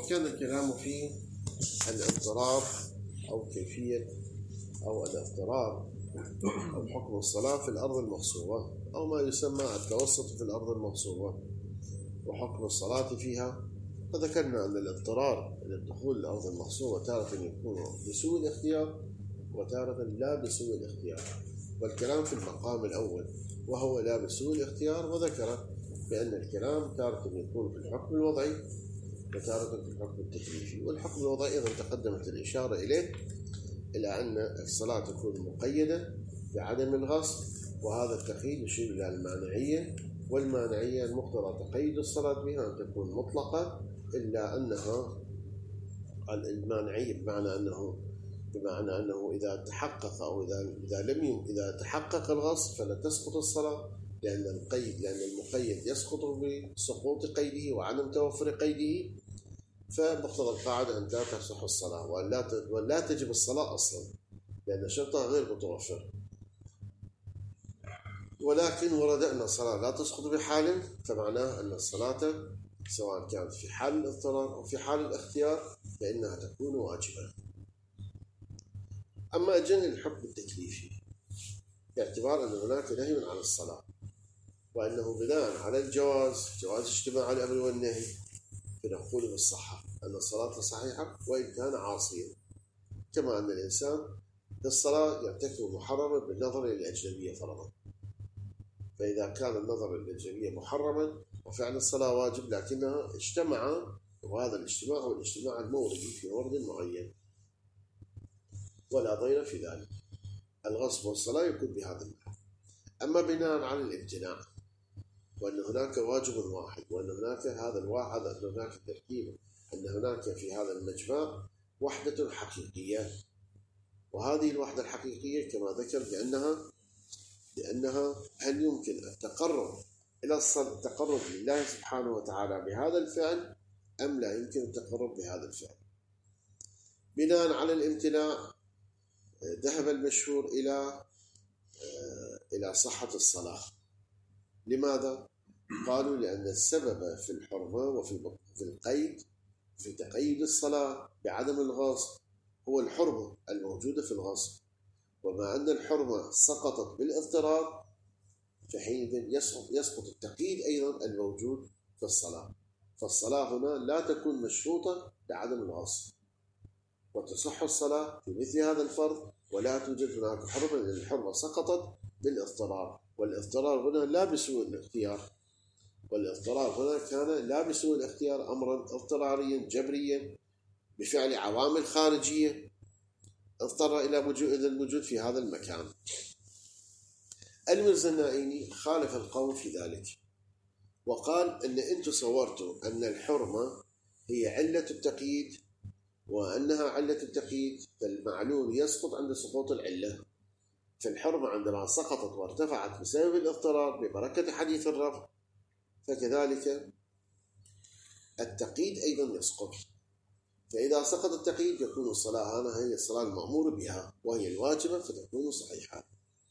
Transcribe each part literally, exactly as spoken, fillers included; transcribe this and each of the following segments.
كان الكلام في الاضطرار أو كيفية أو الاضطرار أو حكم الصلاة في الأرض المغصوبة أو ما يسمى التوسط في الأرض المغصوبة وحكم الصلاة فيها. فذكرنا أن الاضطرار للدخول الأرض المغصوبة تارة يكون بسوء الاختيار وتارة لا بسوء الاختيار، والكلام في المقام الأول وهو لا بسوء الاختيار، وذكر بأن الكلام تارة يكون في الحكم الوضعي وتارة في الحكم التكليفي. والحكم الوضعي أيضا تقدمت الإشارة إليه إلى أن الصلاة تكون مقيدة بعدم الغصب، وهذا التقييد يشير إلى المانعية، والمانعية المقتضى تقييد الصلاة بها أن تكون مطلقة، إلا أنها المانعية بمعنى أنه بمعنى أنه إذا تحقق أو إذا إذا لم إذا تحقق الغصب فلا تسقط الصلاة، لأن القيد لأن المقيد يسقط بسقوط قيده وعدم توفر قيده. فمقتضى القاعدة أن لا تصح الصلاة ولا ولا تجب الصلاة أصلا لأن شرطها غير متوفر. ولكن ورد أن الصلاة لا تسقط بحال، فمعناه أن الصلاة سواء كانت في حال الاضطرار أو في حال الاختيار فإنها تكون واجبة. أما جن الحكم التكليفي باعتبار أن هناك نهي عن الصلاة وأنه بناء على الجواز جواز اجتماع الأمر والنهي، فنقول بالصحة أن الصلاة صحيحة وإن كان عاصيا، كما أن الإنسان في الصلاة يرتكب محرما بالنظر إلى الأجنبية فرضا. فإذا كان النظر إلى الأجنبية محرما وفعل الصلاة واجب لكنها اجتمع، وهذا الاجتماع هو الاجتماع الموردي في ورد معين ولا ضير في ذلك. الغصب والصلاة يكون بهذا المعنى. أما بناء على الامتناع وأن هناك واجب واحد وأن هناك هذا الواحد أن هناك تركيب أن هناك في هذا المجمع وحدة حقيقية، وهذه الوحدة الحقيقية كما ذكر بأنها لأنها هل يمكن التقرب إلى الصلاة التقرب لله سبحانه وتعالى بهذا الفعل أم لا يمكن التقرب بهذا الفعل. بناء على الامتناع ذهب المشهور إلى إلى صحة الصلاة. لماذا؟ قالوا لأن السبب في الحرمة وفي القيد في تقييد الصلاة بعدم الغصب هو الحرمة الموجودة في الغصب، وما أن الحرمة سقطت بالاضطرار فحينئذ يسقط, يسقط التقييد أيضا الموجود في الصلاة. فالصلاة هنا لا تكون مشروطة بعدم الغصب، وتصح الصلاة في مثل هذا الفرض ولا توجد هناك حرمة لأن الحرمة سقطت بالاضطرار، والاضطرار هنا لا بسوء الاختيار، والاضطرار هنا كان لا بسوء الاختيار أمرا اضطراريا جبريا بفعل عوامل خارجية اضطر إلى الوجود في هذا المكان. المرزا النائيني خالف القول في ذلك وقال أن أنتم صورتوا أن الحرمة هي علة التقييد، وأنها علة التقييد فالمعلول يسقط عند سقوط العلة، فالحرمة عندما سقطت وارتفعت بسبب الاضطرار ببركة حديث الرفع فكذلك التقييد أيضا يسقط. فإذا سقط التقييد يكون الصلاة هنا هي الصلاة المأمور بها وهي الواجبة فتكون صحيحة.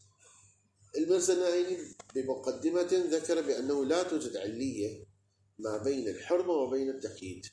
المرزا النائيني بمقدمة ذكر بأنه لا توجد علية ما بين الحرمة وبين التقييد.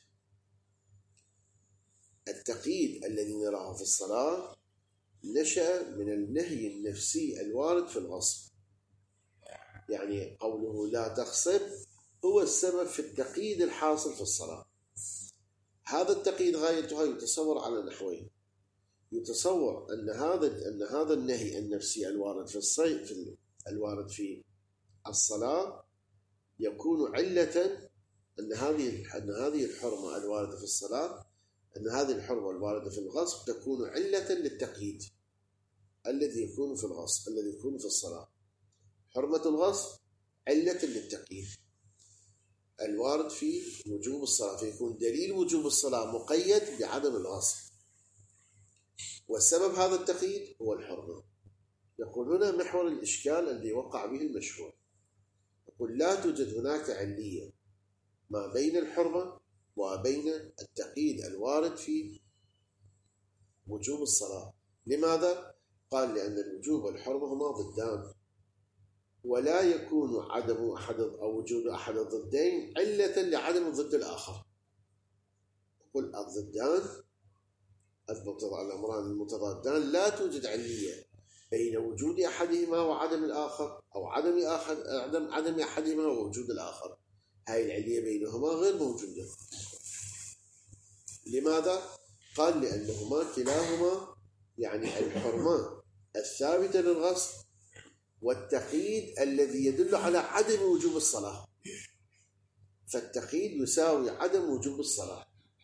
التقييد الذي نراه في الصلاة نشأ من النهي النفسي الوارد في الغصب، يعني قوله لا تغصب هو السبب في التقييد الحاصل في الصلاة. هذا التقييد غايتها يتصور على نحوين: يتصور أن هذا أن هذا النهي النفسي الوارد في الصيد في الوارد في الصلاة يكون علة أن هذه أن هذه الحرمة الواردة في الصلاة أن هذه الحرمة الواردة في الغصب تكون علة للتقييد الذي يكون في الغصب الذي يكون في الصلاة. حرمة الغصب علة للتقييد الوارد في وجوب الصلاة، فيكون دليل وجوب الصلاة مقيد بعدم الغصب، والسبب هذا التقييد هو الحرمة. يقول هنا محور الإشكال الذي وقع به المشهور، يقول لا توجد هناك علية ما بين الحرمة وبين التقييد الوارد في وجوب الصلاة. لماذا؟ قال لأن الوجوب والحرمة هما ضدان، ولا يكون عدم أحد أو وجود أحد الضدين علة لعدم الضد الآخر. قل الضدان الأمران المتضادان لا توجد علية بين وجود أحدهما وعدم الآخر، أو عدم آخر عدم عدم أحدهما ووجود الآخر. هاي العلية بينهما غير موجودة. لماذا؟ قال لأنهما كلاهما يعني الحرمة الثابتة للغصب والتقييد الذي يدل على عدم وجوب الصلاة، فالتقييد يساوي عدم وجوب الصلاة.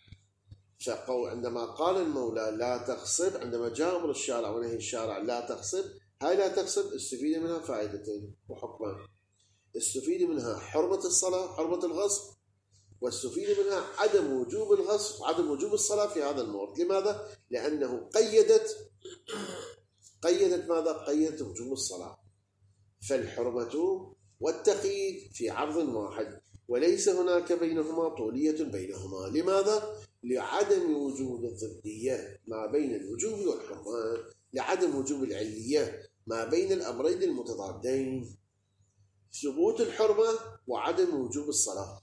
عندما قال المولى لا تغصب، عندما جاء أمر الشارع ونهي الشارع لا تغصب، هاي لا تغصب استفيد منها فائدتين وحكمان. استفيد منها حرمة الصلاة، حرمة الغصب، واستفيد منها عدم وجوب الغصب، عدم وجوب الصلاة في هذا المورد. لماذا؟ لأنه قيدت قيدت ماذا؟ قيدت وجوب الصلاة. فالحرمة والتقييد في عرض واحد، وليس هناك بينهما طولية بينهما. لماذا؟ لعدم وجود الضدية ما بين الوجوب والحرمان، لعدم وجوب العلية ما بين الأمرين المتضادين، ثبوت الحرمة وعدم وجوب الصلاة.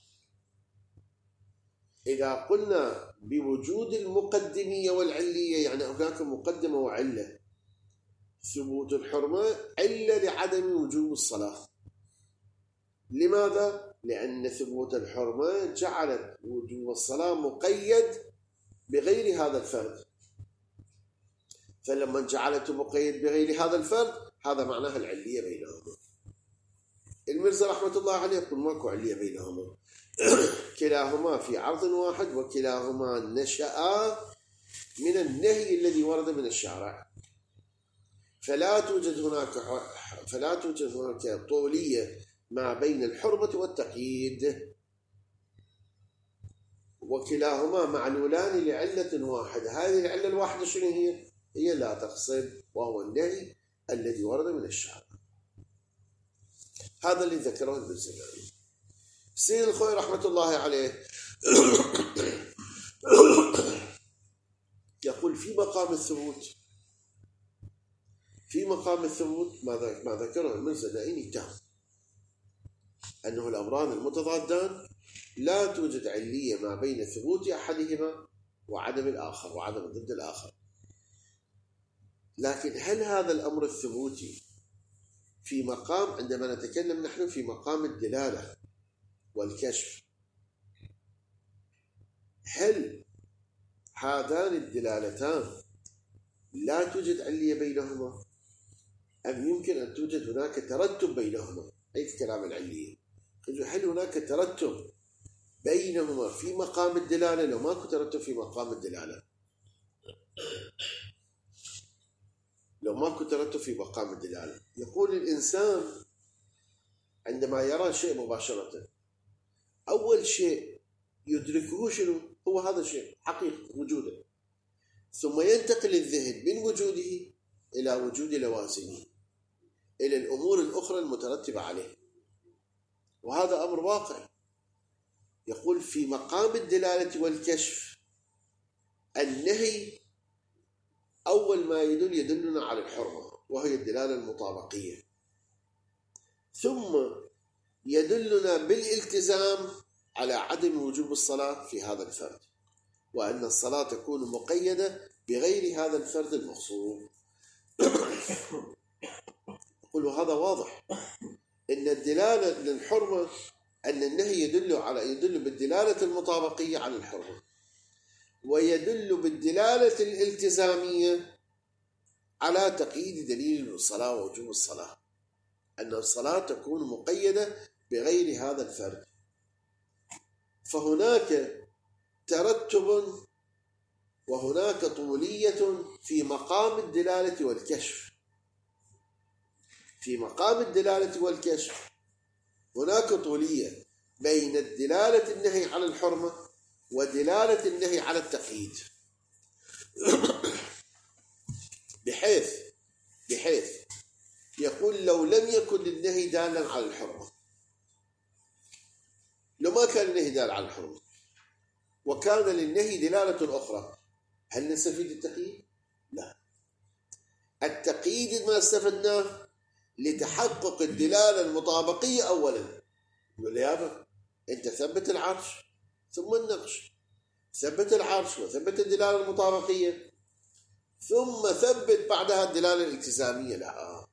إذا قلنا بوجود المقدمية والعلية يعني هناك مقدمة وعلة، ثبوت الحرمة علة لعدم وجوب الصلاة. لماذا؟ لأن ثبوت الحرمة جعلت وجوب الصلاة مقيد بغير هذا الفرد، فلما جعلته مقيد بغير هذا الفرد هذا معناها العلية بينهما. المرزا رحمة الله عليه يقول ماكو علية بينهما، كلاهما في عرض واحد وكلاهما نشأ من النهي الذي ورد من الشارع، فلا توجد هناك فلا توجد هناك طولية ما بين الحرمة والتقييد، وكلاهما معلولان لعلة واحدة. هذه العلة الواحدة شنو هي؟ هي لا تغصب، وهو النهي الذي ورد من الشارع. هذا اللي ذكره البزناني. سيد الخوي رحمة الله عليه يقول في مقام الثبوت في مقام الثبوت ما ذكره البزناني تام، أنه الأمران المتضادان لا توجد علية ما بين ثبوت أحدهما وعدم الآخر وعدم ضد الآخر. لكن هل هذا الأمر الثبوتي في مقام، عندما نتكلم نحن في مقام الدلالة والكشف، هل هذان الدلالتان لا توجد علية بينهما، أم يمكن أن توجد هناك ترتب بينهما؟ أي كلام العلية، هل هناك ترتب بينهما في مقام الدلالة؟ لو ماكو ترتب في مقام الدلالة لو ماكو ترتب في مقام الدلالة يقول الإنسان عندما يرى شيء مباشرة أول شيء يدركه شنو؟ هو هذا الشيء حقيقة وجوده، ثم ينتقل الذهن من وجوده إلى وجود لوازمه، إلى الأمور الأخرى المترتبة عليه، وهذا أمر واقع. يقول في مقام الدلالة والكشف النهي أول ما يدل يدلنا على الحرمة وهي الدلالة المطابقية، ثم يدلنا بالالتزام على عدم وجوب الصلاة في هذا الفرد، وأن الصلاة تكون مقيدة بغير هذا الفرد المغصوب. يقول هذا واضح أن الدلالة للحرمة أن النهي يدل على يدل بالدلالة المطابقية على الحرمة، ويدل بالدلالة الالتزامية على تقييد دليل الصلاة ووجوب الصلاة، أن الصلاة تكون مقيدة بغير هذا الفرد. فهناك ترتب وهناك طولية في مقام الدلالة والكشف. في مقام الدلالة والكشف هناك طولية بين الدلالة النهي على الحرمة ودلالة النهي على التقييد، بحيث بحيث يقول لو لم يكن النهي دالا على الحرمة، لو ما كان النهي دال على الحرمة وكان للنهي دلالة أخرى، هل نستفيد التقييد؟ لا. التقييد ما استفدناه لتحقق الدلالة المطابقية أولا. يقول يابا أنت ثبت العرش ثم النقش، ثبت العرش وثبت الدلالة المطابقية، ثم ثبت بعدها الدلالة الالتزامية لها.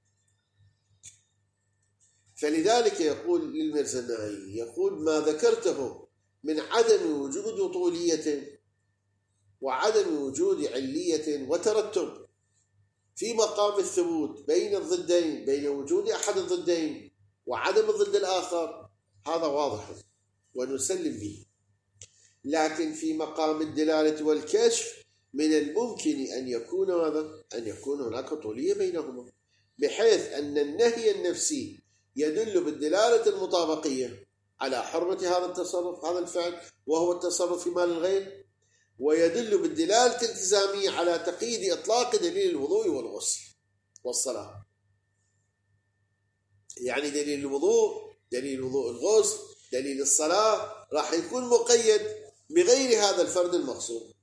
فلذلك يقول للمرزنائي، يقول ما ذكرته من عدم وجود طولية وعدم وجود علية وترتب في مقام الثبوت بين الضدين، بين وجود أحد الضدين وعدم الضد الآخر، هذا واضح ونسلم به. لكن في مقام الدلالة والكشف من الممكن أن يكون هذا أن يكون هناك طولية بينهما، بحيث أن النهي النفسي يدل بالدلالة المطابقية على حرمة هذا التصرف، هذا الفعل، وهو التصرف في مال الغير، ويدل بالدلالة الالتزامية على تقييد إطلاق دليل الوضوء والغسل والصلاة. يعني دليل الوضوء، دليل الوضوء الغسل، دليل الصلاة راح يكون مقيد بغير هذا الفرد المقصود.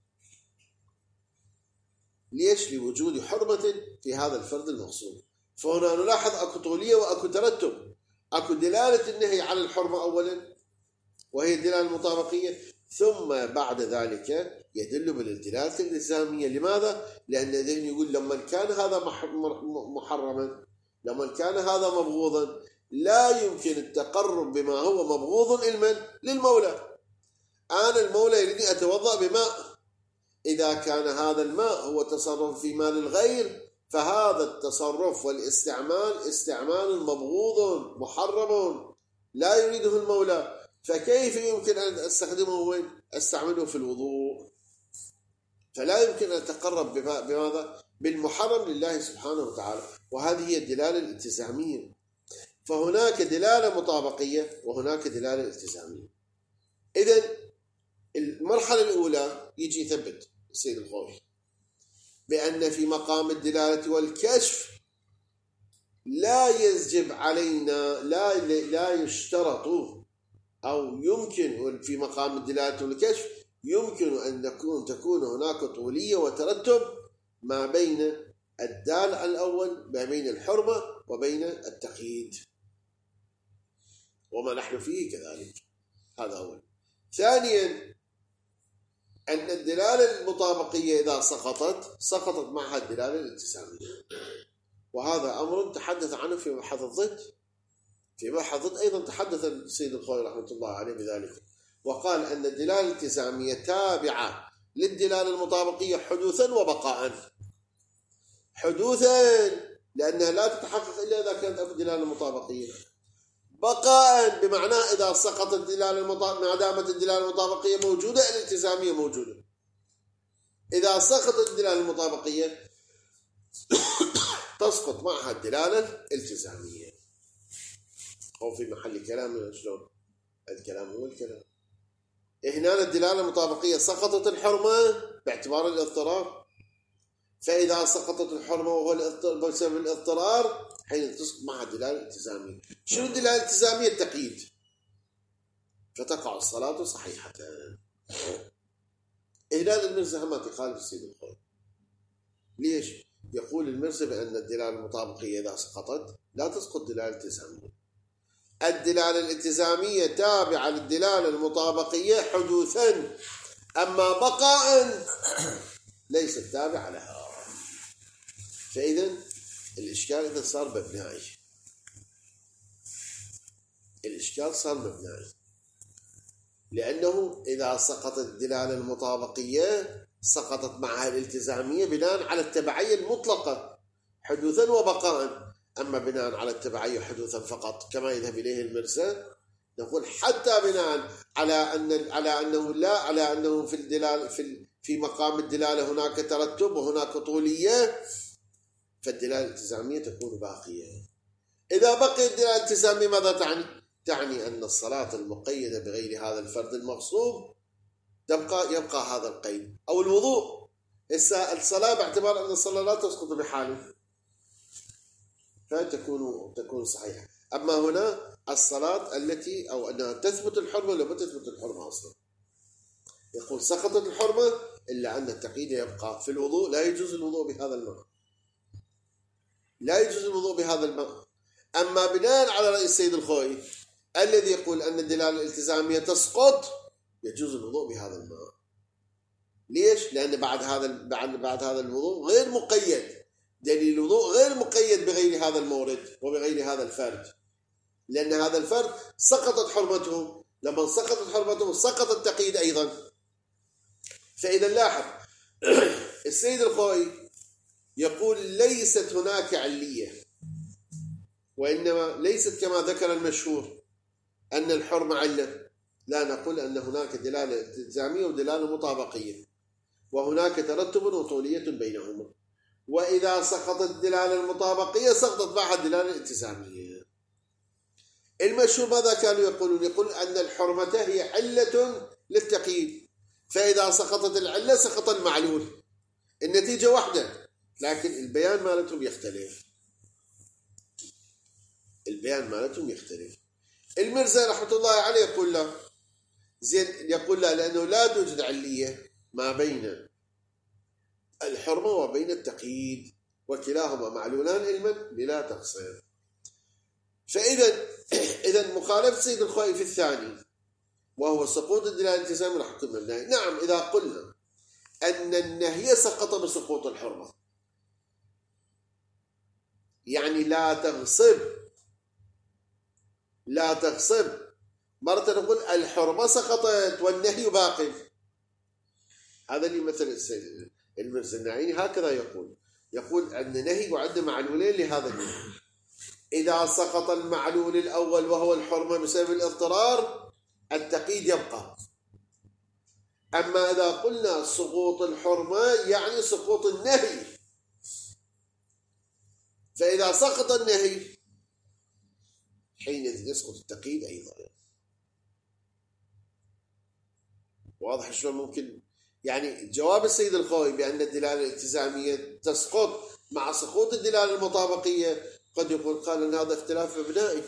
ليش؟ لوجود حرمة في هذا الفرد المقصود. فهنا نلاحظ أكو طولية وأكو ترتب. أكو دلالة النهي على الحرمة أولا وهي الدلالة المطابقية، ثم بعد ذلك يدل بالدلالة الالتزامية. لماذا؟ لأن الذهن يقول لما كان هذا محرما، لما كان هذا مبغوضا، لا يمكن التقرب بما هو مبغوض علما للمولى. أنا المولى يريدني أتوضأ بماء، إذا كان هذا الماء هو تصرف في مال الغير، فهذا التصرف والاستعمال استعمال مبغوض محرم لا يريده المولى، فكيف يمكن أن أستخدمه وين؟ أستعمله في الوضوء. فلا يمكن أن أتقرب بماذا؟ بالمحرم لله سبحانه وتعالى. وهذه هي الدلالة الالتزامية. فهناك دلالة مطابقية وهناك دلالة التزامية. إذن المرحلة الأولى يجي يثبت السيد الخوي بأن في مقام الدلالة والكشف لا يجب علينا، لا لا يشترط أو يمكن في مقام الدلالة والكشف يمكن أن تكون تكون هناك طولية وترتب ما بين الدال الأول، ما بين الحرمة وبين التقييد، وما نحن فيه كذلك. هذا أول. ثانيا أن الدلالة المطابقية إذا سقطت سقطت معها الدلالة الالتزامية، وهذا أمر تحدث عنه في مبحث الضد. في مبحث الضد أيضا تحدث السيد الخوي رحمة الله عليه بذلك، وقال أن الدلالة الالتزامية تابعة للدلالة المطابقية حدوثا وبقاء. حدوثا لأنها لا تتحقق إلا إذا كانت الدلالة المطابقية. بقاء بمعنى إذا سقطت الدلالة المطابقية، ما دامت الدلالة المطابقية موجودة الالتزامية موجودة. إذا سقطت الدلالة المطابقية تسقط معها الدلالة الالتزامية. أو في محل كلام شلون؟ الكلام هو الكلام. هنا الدلالة المطابقية سقطت الحرمة باعتبار الاضطرار، فإذا سقطت الحرمة وهو بسبب الاضطرار حين تسقط معها الدلالة الالتزامية. شنو الدلالة الالتزامية؟ التقييد، فتقع الصلاة صحيحة. هنا المرزا ما تخالف السيد الخوي. ليش؟ يقول المرزا بأن الدلالة المطابقية إذا سقطت لا تسقط الدلالة الالتزامية. الدلالة الالتزامية تابعة للدلالة المطابقية حدوثا، أما بقاء ليست تابعة لها. فإذا الإشكال إذا صار مبنائي، الإشكال صار مبنائي، لأنه إذا سقطت الدلالة المطابقية سقطت معها الالتزامية بناء على التبعية المطلقة حدوثا وبقاء. أما بناء على التبعية حدوثا فقط كما يذهب إليه المرزا، نقول حتى بناء على أن على أنه لا على أنه في الدلالة في في مقام الدلالة هناك ترتب وهناك طولية، فالدلالة الالتزامية تكون باقية. إذا بقي الدلالة الالتزامية ماذا تعني؟ تعني أن الصلاة المقيدة بغير هذا الفرد المغصوب تبقى يبقى هذا القيد. أو الوضوء، الصلاة باعتبار أن الصلاة لا تسقط بحاله فتكون تكون صحيحة. أما هنا الصلاة التي أو أنها تثبت الحرمة ولا ما تثبت الحرمة أصلا، يقول سقطت الحرمة إلا أن التقييد يبقى. في الوضوء لا يجوز الوضوء بهذا الماء، لا يجوز الوضوء بهذا الماء. أما بناء على رأي السيد الخوي الذي يقول أن الدلالة الالتزامية تسقط يجوز الوضوء بهذا الماء. ليش؟ لأن بعد هذا بعد بعد هذا الوضوء غير مقيد، دليل الوضوء غير مقيد بغير هذا المورد وبغير هذا الفرد، لأن هذا الفرد سقطت حرمته، لما سقطت حرمته سقط التقييد أيضا. فإذا لاحظ السيد الخوئي يقول ليست هناك علية، وإنما ليست كما ذكر المشهور أن الحرمة علة، لا، نقول أن هناك دلالة التزامية ودلالة مطابقية، وهناك ترتب وطولية بينهما، وإذا سقطت الدلالة المطابقية سقطت معها الدلالة الالتزامية. المشهور ماذا كانوا يقولون؟ يقول أن الحرمة هي علة للتقييد، فإذا سقطت العلة سقط المعلول، النتيجة واحدة، لكن البيان مالتهم يختلف، البيان مالتهم يختلف. المرزا رحمة الله عليه يقول لا، زين، يقول لا، لأنه لا توجد علية ما بين الحرمة وبين التقييد، وكلاهما معلولان علما بلا تقصير. فإذا إذا مخالفة سيد الخوئي في الثاني وهو سقوط الدلالة الالتزامي راح يكون مبني. نعم، إذا قلنا أن النهي سقط بسقوط الحرمة، يعني لا تغصب، لا تغصب، مرة نقول الحرمة سقطت والنهي باقي. هذا اللي مثل السيد المرزا النعيني هكذا يقول، يقول أن النهي وعد معلولين لهذا النهي، إذا سقط المعلول الأول وهو الحرمة بسبب الاضطرار التقييد يبقى. أما إذا قلنا سقوط الحرمة يعني سقوط النهي، فإذا سقط النهي حينئذ يسقط التقييد أيضا. واضح شلون ممكن؟ يعني جواب السيد الخوئي بأن الدلالة الالتزامية تسقط مع سقوط الدلالة المطابقية قد يقول قال أن هذا اختلاف مبنائي،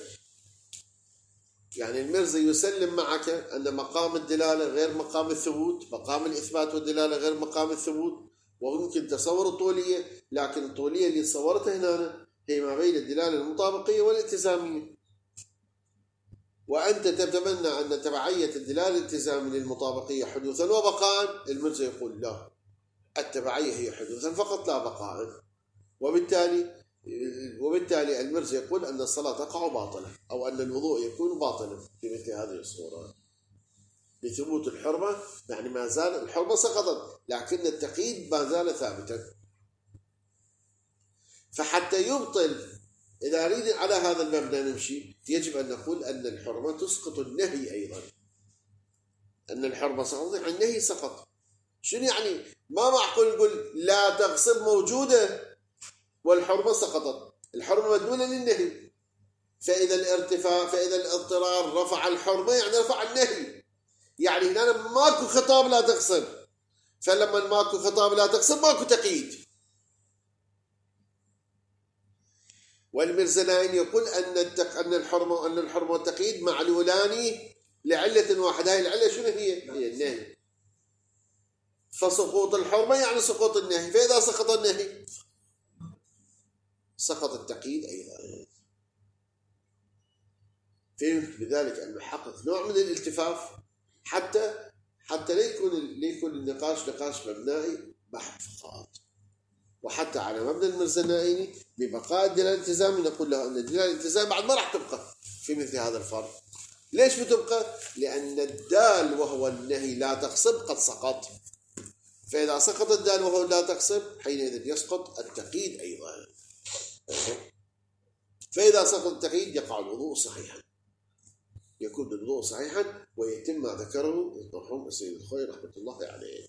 يعني المرزا يسلم معك أن مقام الدلالة غير مقام الثبوت، مقام الإثبات والدلالة غير مقام الثبوت، وممكن تصور الطولية، لكن الطولية اللي صورتها هنا هي ما بين الدلالة المطابقية والالتزامية، وأنت تتمنى أن تبعية الدلالة الالتزامية للمطابقية حدوثا وبقاء. المرزا يقول لا، التبعية هي حدوثا فقط لا بقاء، وبالتالي وبالتالي المرزا يقول أن الصلاة تقع باطلة، أو أن الوضوء يكون باطلا في مثل هذه الصورة بثبوت الحرمة، يعني ما زال الحرمة سقطت لكن التقييد ما زال ثابتا. فحتى يبطل، إذا أريد على هذا المبنى نمشي، يجب أن نقول أن الحرمة تسقط النهي أيضا، أن الحرمة سقطت يعني النهي سقط. شنو يعني؟ ما معقول نقول لا تغصب موجودة والحرمة سقطت، الحرمة مدلولة للنهي، فإذا الارتفاع فإذا الاضطرار رفع الحرمة يعني رفع النهي، يعني هنا ماكو خطاب لا تغصب، فلما ماكو خطاب لا تغصب ماكو تقييد. والمرزنائي يقول أن التق... أن الحرمة أن الحرمة والتقييد معلولان لعلة واحدة، هي العلة شنو هي؟ هي النهي، فسقوط الحرمة يعني سقوط النهي، فإذا سقط النهي سقط التقييد أيضا. فهمت بذلك أن نحقق نوع من الالتفاف حتى حتى لا يكون ليكون النقاش نقاش مبنائي بحت فقط، وحتى على مبنى المرزنائي ببقاء الدلالة الالتزامي نقول له أن الدلالة الالتزامي بعد ما راح تبقى في مثل هذا الفرض. ليش بتبقى؟ لأن الدال وهو النهي لا تغصب قد سقط، فإذا سقط الدال وهو لا تغصب حينئذ يسقط التقييد أيضا. فإذا سقط التقييد يقع الوضوء صحيحا، يكون الوضوء صحيحا ويتم ما ذكره المرحوم السيد الخوئي رحمة الله عليه.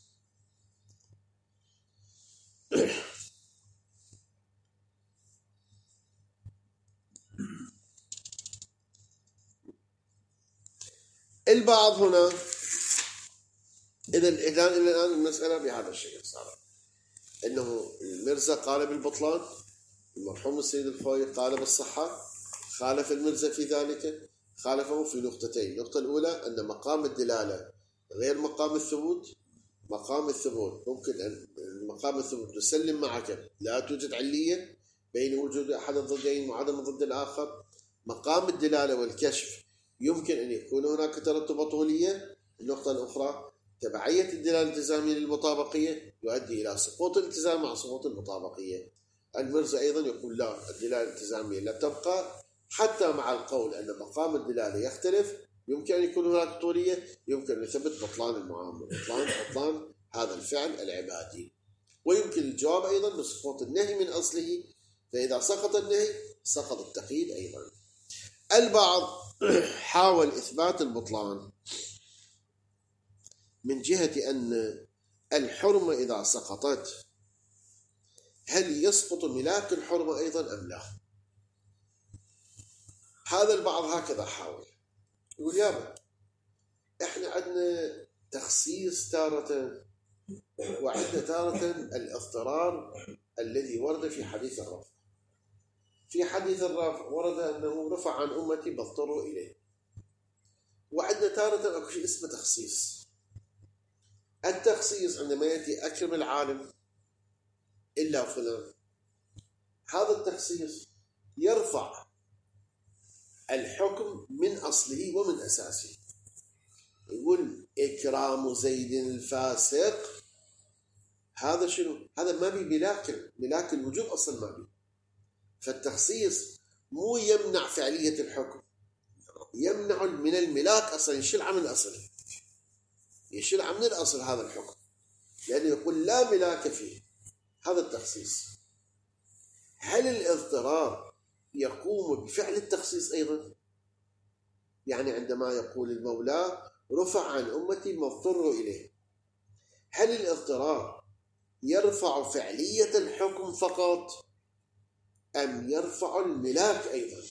البعض هنا إذا الإعلان إلى الآن المسألة بهذا الشيء صار إنه المرزا قال بالبطلان، المرحوم السيد الخوئي قال بالصحة، خالف المرزا في ذلك، خالفه في نقطتين. النقطة الأولى أن مقام الدلالة غير مقام الثبوت. مقام الثبوت ممكن أن مقام الثبوت نسلم معك لا توجد علية بين وجود أحد الضدين وعدم الضد الآخر. مقام الدلالة والكشف يمكن أن يكون هناك ترتب طولية. النقطة الأخرى تبعية الدلالة الالتزامية للمطابقية يؤدي إلى سقوط الالتزام مع سقوط المطابقية. المرزا أيضا يقول لا، الدلالة الالتزامية لا تبقى حتى مع القول أن مقام الدلالة يختلف، يمكن أن يكون هناك طولية، يمكن أن يثبت بطلان المعاملة، بطلان بطلان هذا الفعل العبادي. ويمكن الجواب أيضا بسقوط النهي من أصله، فإذا سقط النهي سقط التقييد أيضا. البعض حاول إثبات البطلان من جهة أن الحرمة إذا سقطت هل يسقط ملاك الحرمة أيضا أم لا؟ هذا البعض هكذا حاول، يقول يابا إحنا عندنا تخصيص تارة وعندنا تارة الاضطرار الذي ورد في حديث الرفع. في حديث الرفع ورد أنه رفع عن أمتي بضطروا إليه، وعندنا تارة أكو شيء اسمه تخصيص. التخصيص عندما يأتي أكرم العالم إلا فلان، هذا التخصيص يرفع الحكم من أصله ومن أساسه. يقول إكرام زيد الفاسق، هذا شنو؟ هذا ما بي ملاك، ملاك الوجوب أصلا ما بي. فالتخصيص مو يمنع فعلية الحكم، يمنع من الملاك أصلا، يشلع من الأصل، يشلع من الأصل هذا الحكم، لأنه يقول لا ملاك فيه. هذا التخصيص. هل الاضطرار يقوم بفعل التخصيص أيضا؟ يعني عندما يقول المولى رفع عن أمتي ما اضطروا إليه، هل الاضطرار يرفع فعلية الحكم فقط أم يرفع الملاك أيضا؟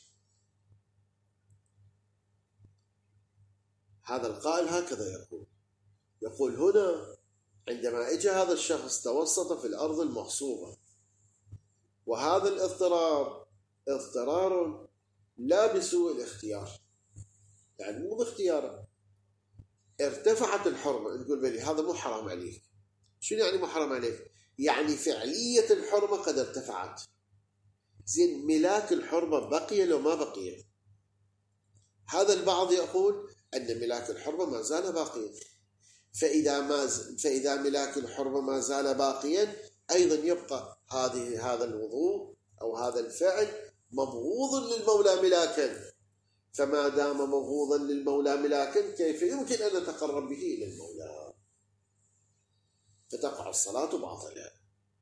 هذا القائل هكذا يقول، يقول هنا عندما اجى هذا الشخص توسط في الأرض المغصوبة، وهذا الاضطرار اضطرار لا بسوء الاختيار، يعني مو باختياره، ارتفعت الحرمة، نقول بلي هذا مو حرام عليك. شنو يعني مو حرام عليك؟ يعني فعلية الحرمة قد ارتفعت. زين ملاك الحرمة بقي لو ما بقي؟ هذا البعض يقول أن ملاك الحرمة ما زال باقيا، فإذا ما ز... فإذا ملاك الحرمة ما زال باقيا أيضا يبقى هذه هذا الوضوء أو هذا الفعل مبغوض للمولى ملاكا، فما دام مبغوضا للمولى ملاكا كيف يمكن أن نتقرب به إلى المولى؟ فتقع الصلاة باطلة.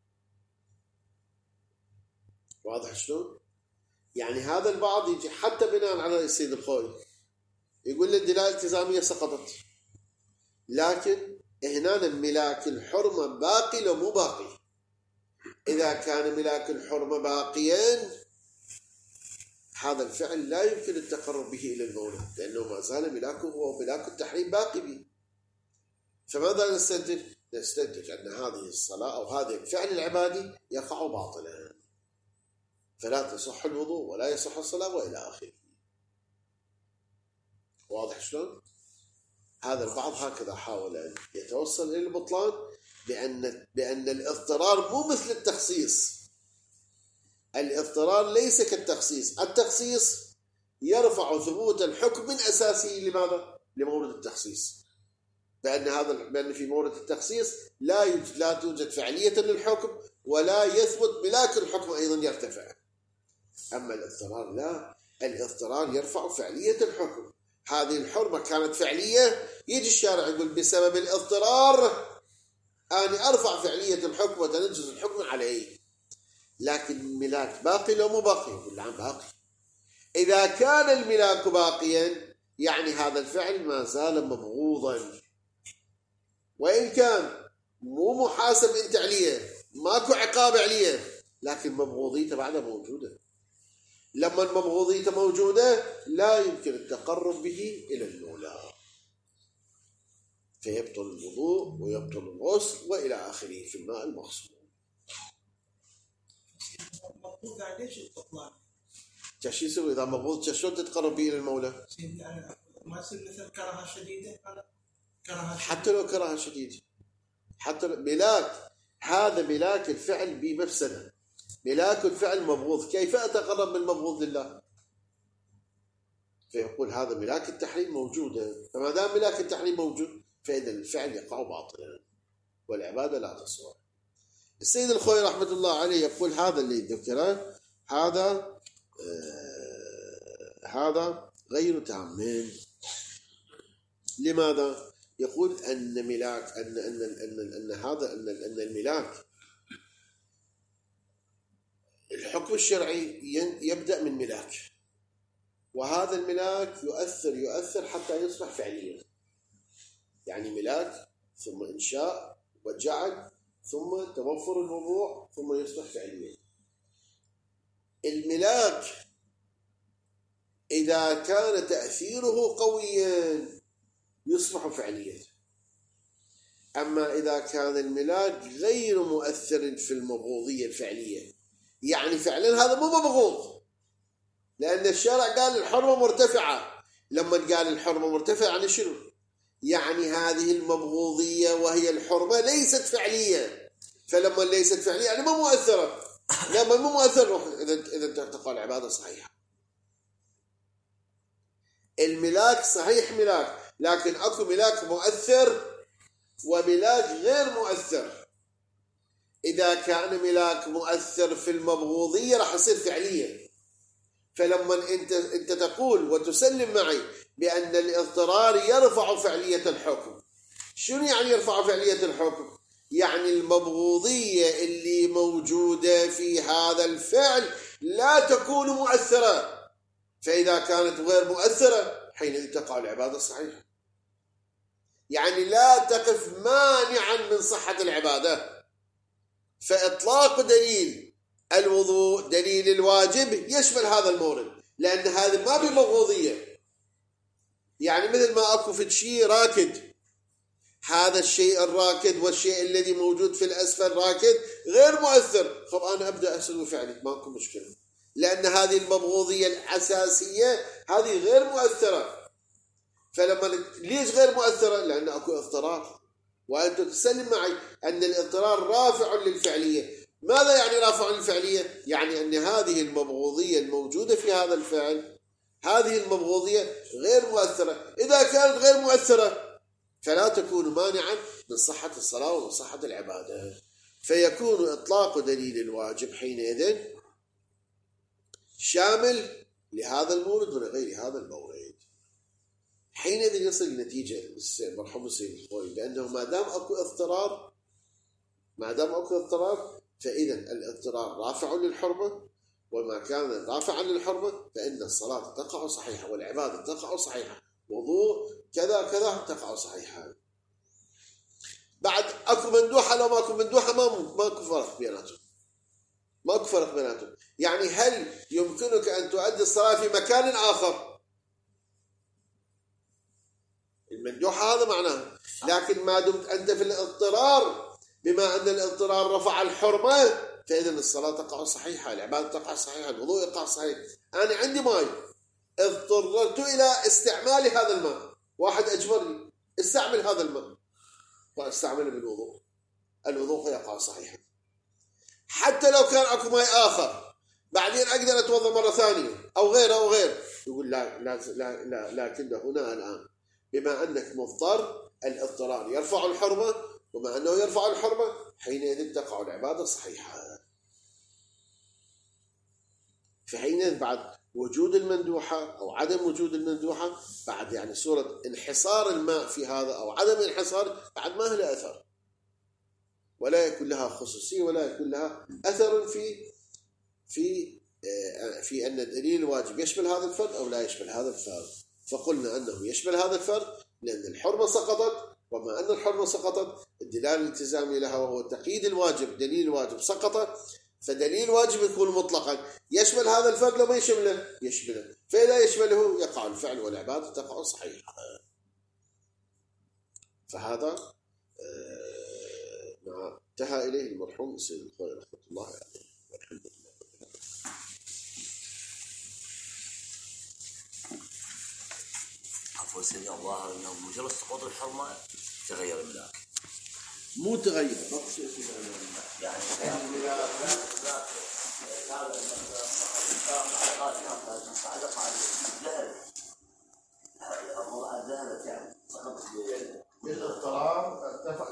واضح شلون؟ يعني هذا البعض يجي حتى بناء على السيد الخوي يقول الدلالة الالتزامية سقطت، لكن هنا ملاك الحرمة باقي لو مو باقي؟ إذا كان ملاك الحرمة باقيا هذا الفعل لا يمكن التقرب به إلى المولى، لأنه ما زال ملاكه هو ملاك التحريم باقي به. فماذا نستنتج؟ نستنتج أن هذه الصلاة أو هذا الفعل العبادي يقع باطلا، فلا تصح الوضوء ولا يصح الصلاة وإلى آخره. واضح شلون؟ هذا البعض هكذا حاول أن يتوصل إلى البطلان بأن بأن الاضطرار مو مثل التخصيص. الاضطرار ليس كالتخصيص، التخصيص يرفع ثبوت الحكم من أساسه. لماذا؟ لمورد التخصيص، بأن هذا بأن في مورد التخصيص لا يوجد لا توجد فعلية للحكم ولا يثبت ملاك الحكم أيضا يرتفع. أما الاضطرار لا، الاضطرار يرفع فعلية الحكم. هذه الحرمة كانت فعلية، يجي الشارع يقول بسبب الاضطرار أنا أرفع فعلية الحكم وتنجز الحكم عليه، لكن الملاك باقي لو مو باقي؟ يقول نعم باقي. إذا كان الملاك باقيا يعني هذا الفعل ما زال مبغوضا، وإن كان مو محاسب انت عليه، ماكو عقاب عليه، لكن مبغوضيته بعدها موجودة. لما المبغوضية موجودة لا يمكن التقرب به إلى المولى، فيبطل الوضوء ويبطل الغسل وإلى آخره في الماء المغسول. مبغوض ليش البطلان؟ شو يسوي إذا مبغوض؟ شلون تتقرب به إلى المولى؟ ما يصير مثل كراهة شديدة؟ كراهة حتى لو كراهة شديدة، حتى ملاك هذا ملاك الفعل بمفسدة، ملاك الفعل مبغوض، كيف أتقرب من المبغوض لله؟ فيقول هذا ملاك التحريم موجودة، فما دام ملاك التحريم موجود فإذا الفعل يقع باطلا والعبادة لا تصح. السيد الخوي رحمة الله عليه يقول هذا اللي ذكره هذا آه هذا غير تام. لماذا؟ يقول أن ملاك أن أن أن أن هذا أن أن الملاك الحكم الشرعي يبدأ من ملاك، وهذا الملاك يؤثر يؤثر حتى يصبح فعليا. يعني ملاك ثم إنشاء وجعل ثم توفر الوضوع ثم يصبح فعليا. الملاك إذا كان تأثيره قويا يصبح فعليا، أما إذا كان الملاك غير مؤثر في المبغوضية الفعلية، يعني فعلا هذا مو مبغوض، لأن الشرع قال الحرمة مرتفعة. لما قال الحرمة مرتفعة يعني شنو؟ يعني هذه المبغوضية وهي الحرمة ليست فعلية، فلما ليست فعلية يعني مو مؤثرة. لما مو مؤثر إذا إذا تقع العبادة صحيحة. الملاك صحيح ملاك، لكن أكو ملاك مؤثر وملاك غير مؤثر. إذا كان ملاك مؤثر في المبغوضية راح يصير فعليا. فلما أنت أنت تقول وتسلم معي بأن الاضطرار يرفع فعلية الحكم، شنو يعني يرفع فعلية الحكم؟ يعني المبغوضية اللي موجودة في هذا الفعل لا تكون مؤثرة، فإذا كانت غير مؤثرة حينئذ تقع العبادة صحيحة. يعني لا تقف مانعا من صحة العبادة. فإطلاق دليل الوضوء دليل الواجب يشمل هذا المورد، لأن هذا ما بمبغوضية. يعني مثل ما أكو في شيء راكد، هذا الشيء الراكد والشيء الذي موجود في الأسفل راكد غير مؤثر، خب أنا أبدأ أسوي فعلي ماكو مشكلة، لأن هذه المبغوضية الأساسية هذه غير مؤثرة. فلما ليش غير مؤثرة؟ لأن أكو اضطرار، وأنت تسلم معي أن الاضطرار رافع للفعلية. ماذا يعني رافع للفعلية؟ يعني أن هذه المبغوضية الموجودة في هذا الفعل هذه المبغوضية غير مؤثرة. إذا كانت غير مؤثرة فلا تكون مانعا من صحة الصلاة ومن صحة العبادة، فيكون إطلاق دليل الواجب حينئذ شامل لهذا المورد ولغير هذا المورد. حينئذ يصل نتيجة مرحوم السيد الخوي بأنه ما دام أكو اضطرار ما دام أكو اضطرار فإذا الاضطرار رافع للحرمة، وما كان رافعا للحرمة فإن الصلاة تقع صحيحة والعبادة تقع صحيحة، وضوء كذا كذا تقع صحيحة. بعد أكو مندوحة لو ما أكو مندوحة ما ماكو فرق بيناتهم، ماكو فرق بيناتهم. يعني هل يمكنك أن تؤدي الصلاة في مكان آخر؟ المندوحة هذا معناه، لكن ما دمت أنت في الاضطرار بما أن الاضطرار رفع الحرمة فإذا الصلاة تقع صحيحة، العبادة تقع صحيحة، الوضوء يقع صحيح. أنا عندي ماء اضطررت إلى استعمال هذا الماء، واحد أجبرني استعمل هذا الماء فاستعمله بالوضوء، الوضوء يقع صحيحا. حتى لو كان أكو ماء آخر بعدين أقدر أتوضأ مرة ثانية أو غيره أو غير، يقول لا لا لا, لا لكن هنا الآن بما أنك مضطر الاضطرار يرفع الحرمة، وما أنه يرفع الحرمة حينئذ تقع العبادة صحيحة. فحينئذ بعد وجود المندوحة أو عدم وجود المندوحة بعد يعني صورة انحصار الماء في هذا أو عدم انحصار بعد ما له أثر، ولا يكون لها خصوصية ولا يكون لها أثر في في في أن الدليل الواجب يشمل هذا الفرد أو لا يشمل هذا الفرد. فقلنا أنه يشمل هذا الفرد لأن الحرمة سقطت، وما أن الحرمة سقطت الدلالة الالتزامية لها وهو تقييد الواجب دليل الواجب سقط، فدليل الواجب يكون مطلقا يشمل هذا الفرد لو ما يشمله يشمله، فإذا يشمله يقع الفعل والعبادة تقع صحيحة. فهذا ما انتهى إليه المرحوم السيد الخوي رحمة الله عليه والحمد لله. عفوا سيدي الظاهر انه مجرد سقوط الحرمه تغير الملاك، مو تغير يعني هذا